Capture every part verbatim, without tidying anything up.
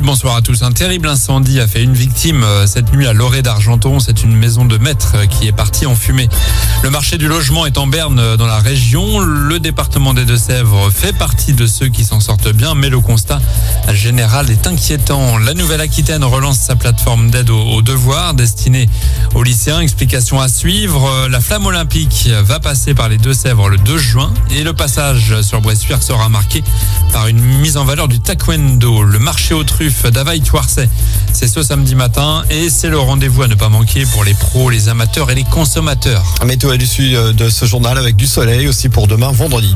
bonsoir à tous. Un terrible incendie a fait une victime cette nuit à Loré d'Argenton. C'est une maison de maître qui est partie en fumée. Le marché du logement est en berne dans la région. Le département des Deux-Sèvres fait partie de ceux qui s'en sortent bien, mais le constat général est inquiétant. La Nouvelle-Aquitaine relance sa plateforme d'aide aux, aux devoirs destinée aux lycéens. Explication à suivre. La flamme olympique va passer par les Deux-Sèvres le deux juin et le passage sur Bressuire sera marqué par une mise en valeur du taekwondo. Le marché aux truffes d'Availle-Thouarcet, c'est ce samedi matin et c'est le rendez-vous à ne pas manquer pour les pros, les amateurs et les consommateurs. Météo à l'issue de ce journal avec du soleil aussi pour demain vendredi.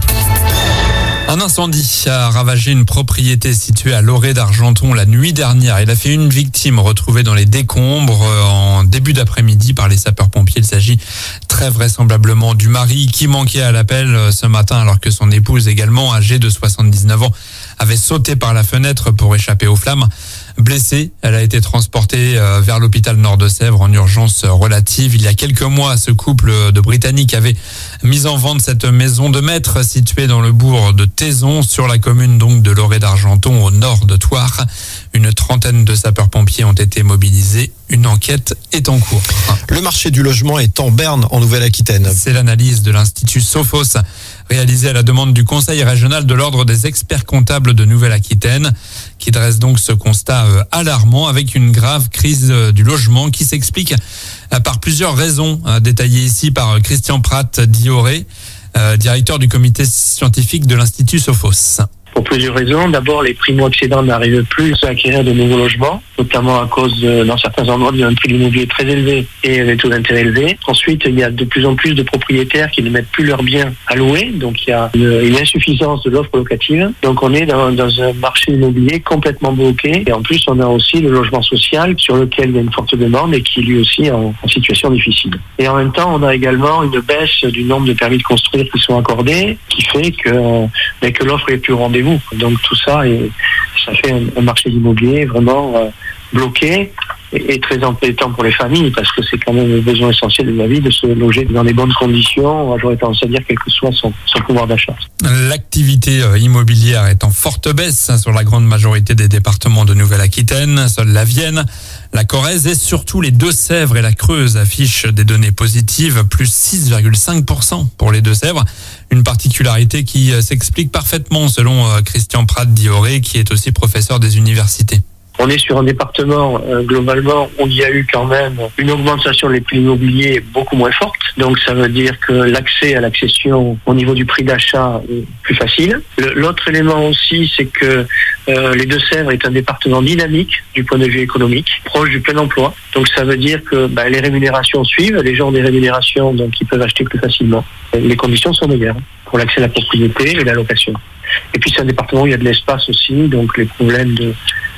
Un incendie a ravagé une propriété située à Loré d'Argenton la nuit dernière. Il a fait une victime retrouvée dans les décombres en début d'après-midi par les sapeurs-pompiers. Il s'agit très vraisemblablement du mari qui manquait à l'appel ce matin alors que son épouse, également âgée de soixante-dix-neuf ans, avait sauté par la fenêtre pour échapper aux flammes. Blessée, elle a été transportée vers l'hôpital Nord-de-Sèvres en urgence relative. Il y a quelques mois, ce couple de Britanniques avait mis en vente cette maison de maître située dans le bourg de Taison, sur la commune donc de Loré d'Argenton, au nord de Thouars. Une trentaine de sapeurs-pompiers ont été mobilisés. Une enquête est en cours. Le marché du logement est en berne en Nouvelle-Aquitaine. C'est l'analyse de l'Institut Sophos, réalisée à la demande du Conseil régional de l'Ordre des experts comptables de Nouvelle-Aquitaine, qui dresse donc ce constat alarmant avec une grave crise du logement qui s'explique par plusieurs raisons, détaillées ici par Christian Prat-Dioré, directeur du comité scientifique de l'Institut Sophos. Pour plusieurs raisons. D'abord, les primo-accédants n'arrivent plus à acquérir de nouveaux logements, notamment à cause, de, dans certains endroits, d'un prix de l'immobilier très élevé et des taux d'intérêt élevés. Ensuite, il y a de plus en plus de propriétaires qui ne mettent plus leurs biens à louer, donc il y a une, une insuffisance de l'offre locative. Donc on est dans, dans un marché immobilier complètement bloqué. Et en plus, on a aussi le logement social sur lequel il y a une forte demande et qui est lui aussi en, en situation difficile. Et en même temps, on a également une baisse du nombre de permis de construire qui sont accordés, qui fait que, mais que l'offre est plus au rendez-vous. Donc tout ça, et ça fait un, un marché immobilier vraiment euh, bloqué et, et très embêtant pour les familles parce que c'est quand même le besoin essentiel de la vie de se loger dans les bonnes conditions, j'aurais tendance à dire quel que soit son, son pouvoir d'achat. L'activité immobilière est en forte baisse sur la grande majorité des départements de Nouvelle-Aquitaine. Seule la Vienne, la Corrèze et surtout les Deux-Sèvres et la Creuse affichent des données positives, plus six virgule cinq pour cent pour les Deux-Sèvres. Une particularité qui s'explique parfaitement selon Christian Prat-Dioré, qui est aussi professeur des universités. On est sur un département, euh, globalement, où il y a eu quand même une augmentation des prix immobiliers beaucoup moins forte. Donc ça veut dire que l'accès à l'accession au niveau du prix d'achat est plus facile. Le, l'autre élément aussi, c'est que euh, les Deux-Sèvres est un département dynamique du point de vue économique, proche du plein emploi. Donc ça veut dire que bah, les rémunérations suivent, les gens ont des rémunérations, donc ils peuvent acheter plus facilement. Les conditions sont meilleures pour l'accès à la propriété et la location. Et puis c'est un département où il y a de l'espace aussi, donc les problèmes de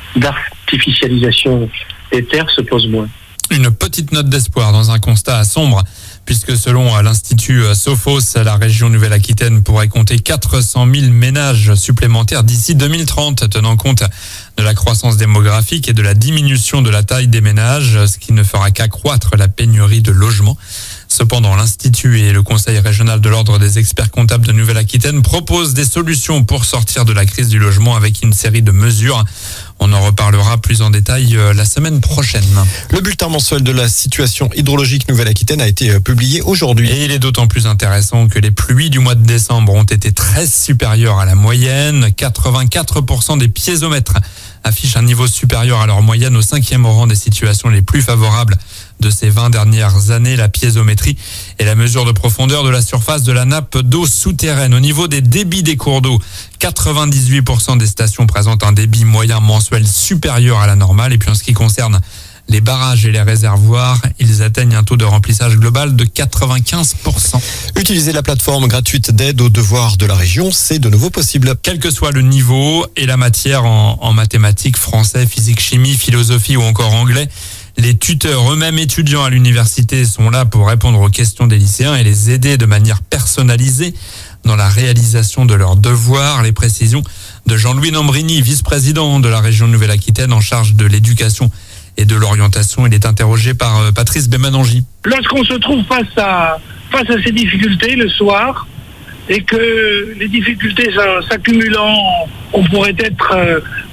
d'artificialisation des terres se posent moins. Une petite note d'espoir dans un constat sombre, puisque selon l'Institut Sophos, la région Nouvelle-Aquitaine pourrait compter quatre cent mille ménages supplémentaires d'ici deux mille trente, tenant compte de la croissance démographique et de la diminution de la taille des ménages, ce qui ne fera qu'accroître la pénurie de logements. Cependant, l'Institut et le Conseil régional de l'Ordre des experts comptables de Nouvelle-Aquitaine proposent des solutions pour sortir de la crise du logement avec une série de mesures. On en reparlera plus en détail la semaine prochaine. Le bulletin mensuel de la situation hydrologique Nouvelle-Aquitaine a été publié aujourd'hui. Et il est d'autant plus intéressant que les pluies du mois de décembre ont été très supérieures à la moyenne. quatre-vingt-quatre pour cent des piézomètres affichent un niveau supérieur à leur moyenne, au cinquième rang des situations les plus favorables de ces vingt dernières années. La piézométrie est la mesure de profondeur de la surface de la nappe d'eau souterraine. Au niveau des débits des cours d'eau, quatre-vingt-dix-huit pour cent des stations présentent un débit moyen mensuel supérieur à la normale. Et puis en ce qui concerne les barrages et les réservoirs, ils atteignent un taux de remplissage global de quatre-vingt-quinze pour cent. Utiliser la plateforme gratuite d'aide aux devoirs de la région, c'est de nouveau possible. Quel que soit le niveau et la matière en, en mathématiques, français, physique, chimie, philosophie ou encore anglais, les tuteurs eux-mêmes étudiants à l'université sont là pour répondre aux questions des lycéens et les aider de manière personnalisée dans la réalisation de leurs devoirs. Les précisions de Jean-Louis Nambrini, vice-président de la région Nouvelle-Aquitaine en charge de l'éducation et de l'orientation. Il est interrogé par Patrice Bémanangi. Lorsqu'on se trouve face à, face à ces difficultés le soir et que les difficultés s'accumulant, on pourrait être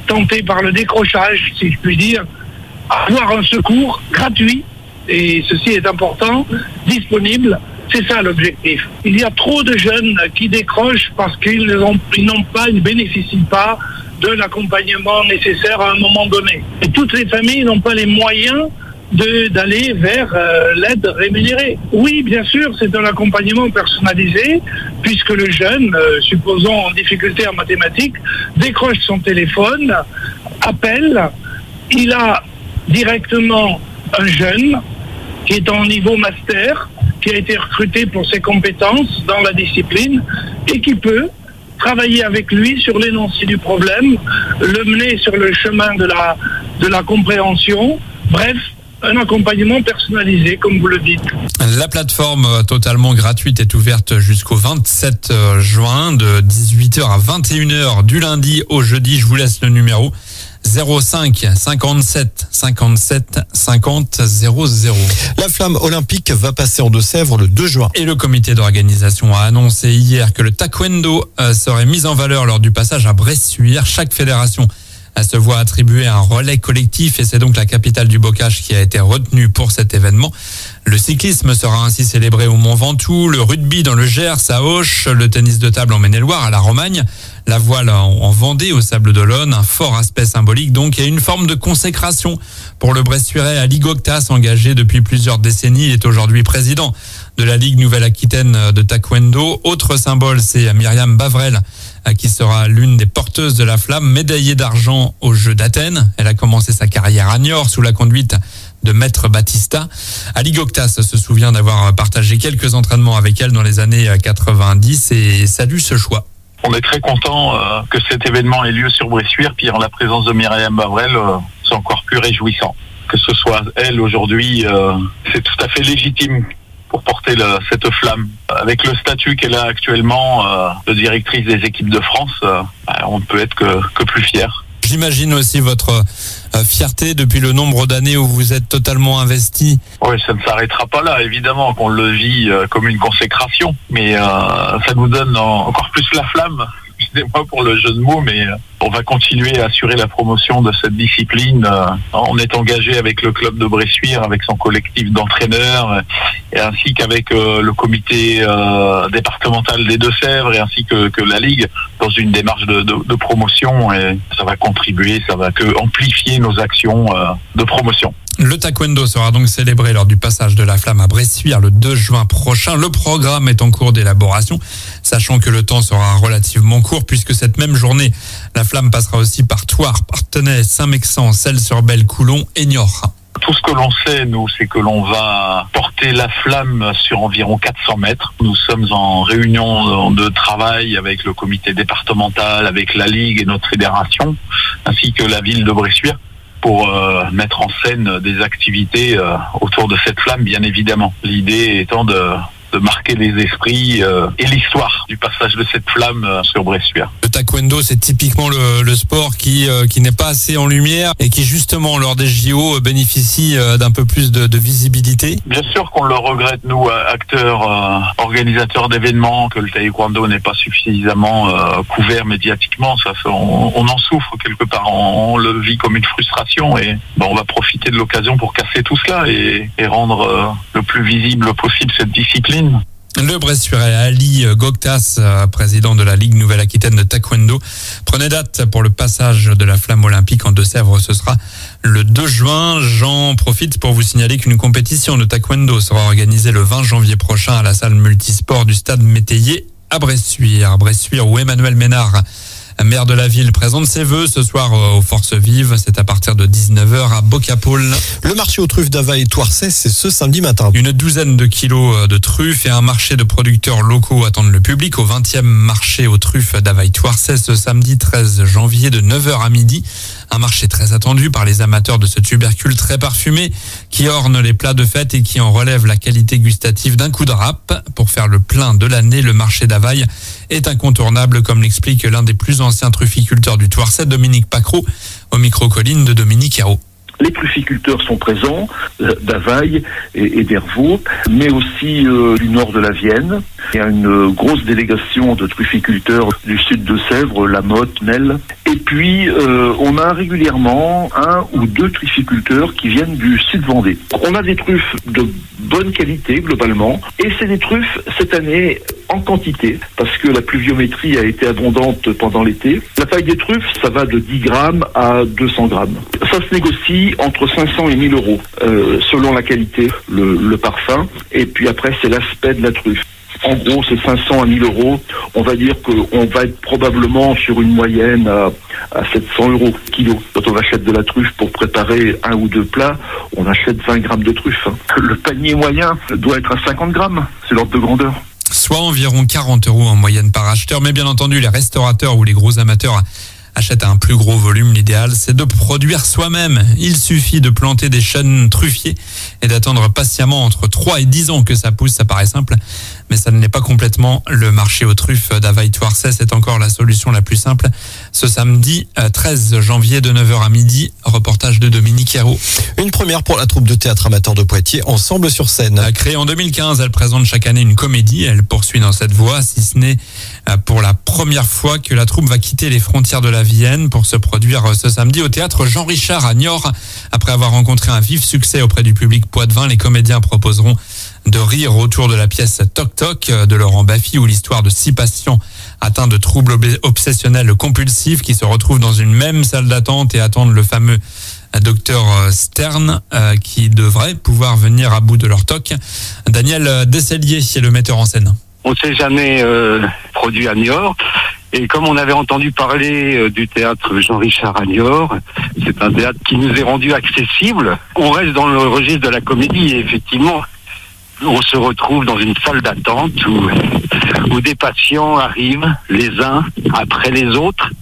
tentés par le décrochage, si je puis dire, avoir un secours gratuit, et ceci est important, disponible. C'est ça l'objectif. Il y a trop de jeunes qui décrochent parce qu'ils n'ont, ils n'ont pas, ils ne bénéficient pas de l'accompagnement nécessaire à un moment donné. Et toutes les familles n'ont pas les moyens de, d'aller vers euh, l'aide rémunérée. Oui, bien sûr, c'est un accompagnement personnalisé, puisque le jeune, euh, supposons en difficulté en mathématiques, décroche son téléphone, appelle, il a directement un jeune qui est en niveau master, qui a été recruté pour ses compétences dans la discipline et qui peut travailler avec lui sur l'énoncé du problème, le mener sur le chemin de la, de la compréhension. Bref, un accompagnement personnalisé, comme vous le dites. La plateforme totalement gratuite est ouverte jusqu'au vingt-sept juin, de dix-huit heures à vingt et une heures, du lundi au jeudi. Je vous laisse le numéro zéro cinq cinquante-sept cinquante-sept cinquante zéro zéro. La flamme olympique va passer en Deux-Sèvres le deux juin. Et le comité d'organisation a annoncé hier que le taekwondo serait mis en valeur lors du passage à Bressuire. Chaque fédération se voit attribuer un relais collectif et c'est donc la capitale du bocage qui a été retenue pour cet événement. Le cyclisme sera ainsi célébré au Mont Ventoux, le rugby dans le Gers, à Auch, le tennis de table en Maine-et-Loire, à la Romagne, la voile en Vendée, au Sables-d'Olonne, un fort aspect symbolique donc et une forme de consécration pour le Bressuirais Ali Goktas, engagé depuis plusieurs décennies. Il est aujourd'hui président de la Ligue Nouvelle-Aquitaine de taekwondo. Autre symbole, c'est Myriam Bavrel, qui sera l'une des porteuses de la flamme, médaillée d'argent aux Jeux d'Athènes. Elle a commencé sa carrière à Niort sous la conduite de Maître Battista. Ali Goktas se souvient d'avoir partagé quelques entraînements avec elle dans les années quatre-vingt-dix et salue ce choix. On est très content euh, que cet événement ait lieu sur Bressuire, puis en la présence de Myriam Bavrel, euh, c'est encore plus réjouissant. Que ce soit elle aujourd'hui, euh, c'est tout à fait légitime pour porter le, cette flamme. Avec le statut qu'elle a actuellement euh, de directrice des équipes de France, euh, on ne peut être que, que plus fier. J'imagine aussi votre euh, fierté depuis le nombre d'années où vous êtes totalement investi. Oui, ça ne s'arrêtera pas là, évidemment, qu'on le vit euh, comme une consécration, mais euh, ça nous donne en, encore plus la flamme. Excusez-moi pour le jeu de mots, mais on va continuer à assurer la promotion de cette discipline. On est engagé avec le club de Bressuire, avec son collectif d'entraîneurs, et ainsi qu'avec le comité départemental des Deux-Sèvres, et ainsi que, que la Ligue, dans une démarche de, de, de promotion. Et ça va contribuer, ça va que amplifier nos actions de promotion. Le taekwondo sera donc célébré lors du passage de la flamme à Bressuire le deux juin prochain. Le programme est en cours d'élaboration, sachant que le temps sera relativement court puisque cette même journée, la flamme passera aussi par Thouars, Parthenay, Saint-Mexan, Celles-sur-Belle, Coulon et Niort. Tout ce que l'on sait, nous, c'est que l'on va porter la flamme sur environ quatre cents mètres. Nous sommes en réunion de travail avec le comité départemental, avec la Ligue et notre fédération, ainsi que la ville de Bressuire, pour euh, mettre en scène des activités euh, autour de cette flamme, bien évidemment. L'idée étant de, de marquer les esprits euh, et l'histoire du passage de cette flamme euh, sur Bressuire. Le taekwondo, c'est typiquement le, le sport qui, euh, qui n'est pas assez en lumière et qui, justement, lors des J O, euh, bénéficie euh, d'un peu plus de, de visibilité. Bien sûr qu'on le regrette, nous, acteurs, euh, organisateurs d'événements, que le taekwondo n'est pas suffisamment euh, couvert médiatiquement. Ça, on, on en souffre quelque part, on, on le vit comme une frustration et ben, on va profiter de l'occasion pour casser tout cela et, et rendre euh, le plus visible possible cette discipline. Le Bressuirais Ali Goktas, président de la Ligue Nouvelle-Aquitaine de taekwondo, prenait date pour le passage de la flamme olympique en Deux-Sèvres. Ce sera le deux juin. J'en profite pour vous signaler qu'une compétition de taekwondo sera organisée le vingt janvier prochain à la salle multisport du stade Métayer à Bressuire. Bressuire où Emmanuel Ménard, maire de la ville, présente ses vœux ce soir aux Forces Vives. C'est à partir de dix-neuf heures à Bocapaul. Le marché aux truffes d'Availle-Thouarsais, c'est ce samedi matin. Une douzaine de kilos de truffes et un marché de producteurs locaux attendent le public au vingtième marché aux truffes d'Availle-Thouarsais ce samedi treize janvier de neuf heures à midi. Un marché très attendu par les amateurs de ce tubercule très parfumé qui orne les plats de fête et qui en relève la qualité gustative d'un coup de râpe. Pour faire le plein de l'année, le marché d'Availle est incontournable, comme l'explique l'un des plus anciens trufficulteurs du Thouarsais, Dominique Pacro, au micro-colline de Dominique Hérault. Les trufficulteurs sont présents, euh, d'Availle et, et d'Hervaux, mais aussi euh, du nord de la Vienne. Il y a une euh, grosse délégation de trufficulteurs du sud de Sèvres, La Motte, Nesle. Et puis, euh, on a régulièrement un ou deux trufficulteurs qui viennent du sud Vendée. On a des truffes de bonne qualité, globalement, et c'est des truffes, cette année, en quantité, parce que la pluviométrie a été abondante pendant l'été. La taille des truffes, ça va de dix grammes à deux cents grammes. Ça se négocie entre cinq cents et mille euros, euh, selon la qualité, le, le parfum, et puis après, c'est l'aspect de la truffe. En gros, c'est cinq cents à mille euros. On va dire qu'on va être probablement sur une moyenne à, à sept cents euros kilo. Quand on achète de la truffe pour préparer un ou deux plats, on achète vingt grammes de truffe. Le panier moyen doit être à cinquante grammes. C'est l'ordre de grandeur. Soit environ quarante euros en moyenne par acheteur. Mais bien entendu, les restaurateurs ou les gros amateurs achètent à un plus gros volume. L'idéal, c'est de produire soi-même. Il suffit de planter des chênes truffiers et d'attendre patiemment entre trois et dix ans que ça pousse. Ça paraît simple, mais ça ne l'est pas complètement. Le marché aux truffes d'Availle-Thouarcet, c'est encore la solution la plus simple. Ce samedi treize janvier de neuf heures à midi, reportage de Dominique Hérault. Une première pour la troupe de théâtre amateur de Poitiers, Ensemble sur scène. Créée en deux mille quinze, elle présente chaque année une comédie. Elle poursuit dans cette voie, si ce n'est pour la première fois que la troupe va quitter les frontières de la Vienne pour se produire ce samedi au théâtre Jean Richard à Niort. Après avoir rencontré un vif succès auprès du public poitevin, les comédiens proposeront de rire autour de la pièce Toc Toc de Laurent Baffy, où l'histoire de six patients atteints de troubles obsessionnels compulsifs qui se retrouvent dans une même salle d'attente et attendent le fameux docteur Stern euh, qui devrait pouvoir venir à bout de leur toc. Daniel Desselier est le metteur en scène. On ne s'est jamais euh, produit à Niort. Et comme on avait entendu parler euh, du théâtre Jean Richard à Niort, c'est un théâtre qui nous est rendu accessible. On reste dans le registre de la comédie et effectivement, on se retrouve dans une salle d'attente où, où des patients arrivent les uns après les autres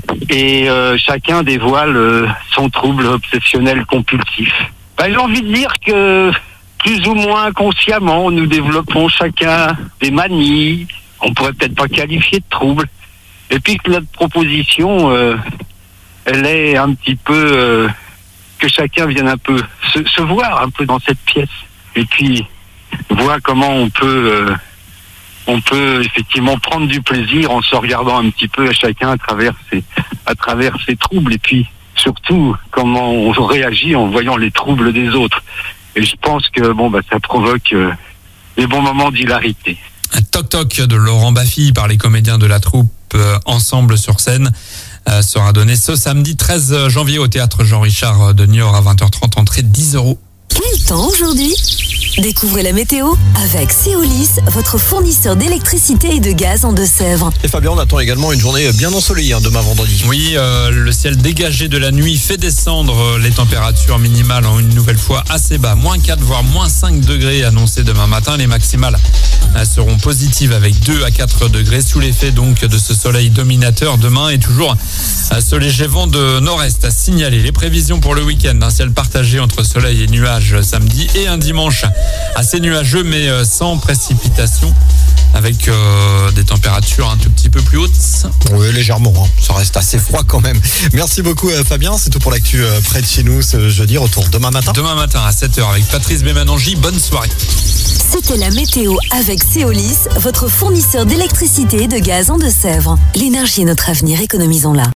et euh, chacun dévoile euh, son trouble obsessionnel compulsif. Ben, j'ai envie de dire que plus ou moins consciemment, nous développons chacun des manies, on pourrait peut-être pas qualifier de troubles. Et puis que notre proposition, euh, elle est un petit peu euh, que chacun vienne un peu se, se voir un peu dans cette pièce. Et puis voir comment on peut, euh, on peut effectivement prendre du plaisir en se regardant un petit peu à chacun à travers ses, à travers ses troubles. Et puis surtout comment on réagit en voyant les troubles des autres. Et je pense que bon bah ça provoque euh, des bons moments d'hilarité. Un Toc Toc de Laurent Baffy par les comédiens de la troupe euh, Ensemble sur scène euh, sera donné ce samedi treize janvier au théâtre Jean Richard de Niort à vingt heures trente, entrée dix euros. Quel temps aujourd'hui ? Découvrez la météo avec Céolis, votre fournisseur d'électricité et de gaz en Deux-Sèvres. Et Fabien, on attend également une journée bien ensoleillée hein, demain vendredi. Oui, euh, le ciel dégagé de la nuit fait descendre les températures minimales en une nouvelle fois assez bas. moins quatre voire moins cinq degrés annoncés demain matin. Les maximales euh, seront positives avec deux à quatre degrés sous l'effet donc de ce soleil dominateur demain et toujours euh, ce léger vent de nord-est à signaler. Les prévisions pour le week-end, un ciel partagé entre soleil et nuages samedi et un dimanche assez nuageux mais sans précipitation avec euh, des températures un tout petit peu plus hautes. Oui, légèrement, hein. Ça reste assez froid quand même. Merci beaucoup euh, Fabien, c'est tout pour l'actu euh, près de chez nous ce jeudi. Retour demain matin. Demain matin à sept heures avec Patrice Bémanangi. Bonne soirée. C'était la météo avec Céolis, votre fournisseur d'électricité et de gaz en Deux-Sèvres. L'énergie est notre avenir, économisons-la.